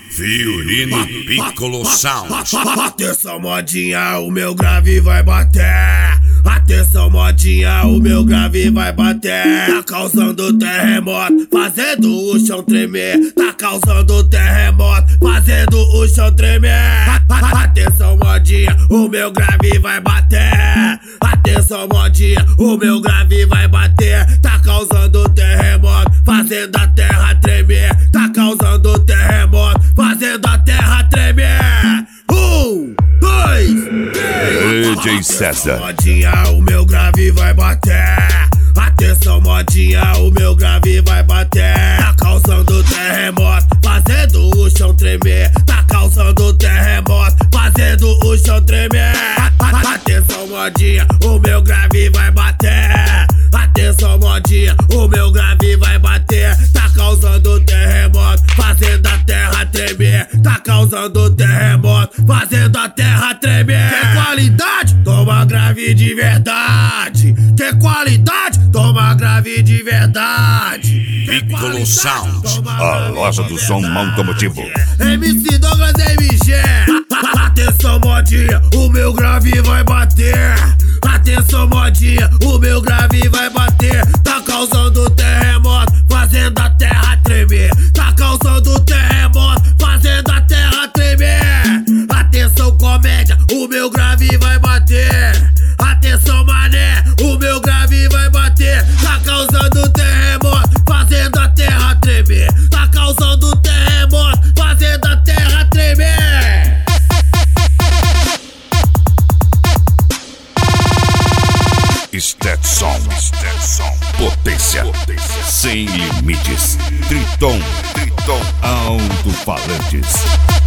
Fiorini Piccolo Sound. Atenção modinha, o meu grave vai bater. Atenção modinha, o meu grave vai bater. Tá causando terremoto, fazendo o chão tremer. Tá causando terremoto, fazendo o chão tremer. Atenção modinha, o meu grave vai bater. Atenção modinha, o meu grave vai bater. Tá causando terremoto, fazendo a terra tremer. Tá causando terremoto, fazendo a terra tremer. 1, 2, 3. DJ César. Modinha, o meu grave vai bater. Atenção modinha, o meu grave vai bater. Tá causando terremoto, fazendo o chão tremer. Tá causando terremoto, fazendo o chão tremer. Atenção modinha, o meu grave vai bater. Atenção modinha, o meu grave vai bater. Tá causando terremoto, fazendo a terra tremer. Tá causando terremoto, fazendo a terra tremer. Tem qualidade? Toma grave de verdade. Tem qualidade? Toma grave de verdade. Piccolo Sound, a loja do som automotivo. MC Douglas MG. Atenção modinha, o meu grave vai bater. Atenção modinha, o meu grave vai bater. Tá causando terremoto, fazendo a terra tremer. Tá causando terremoto, fazendo a terra tremer. Atenção comédia, o meu grave vai bater. Atenção mané, o meu grave vai bater. Tá causando terremoto, fazendo a terra tremer. Tá causando terremoto, fazendo a terra tremer. Stetson, potência sem limites. Triton, alto-falantes.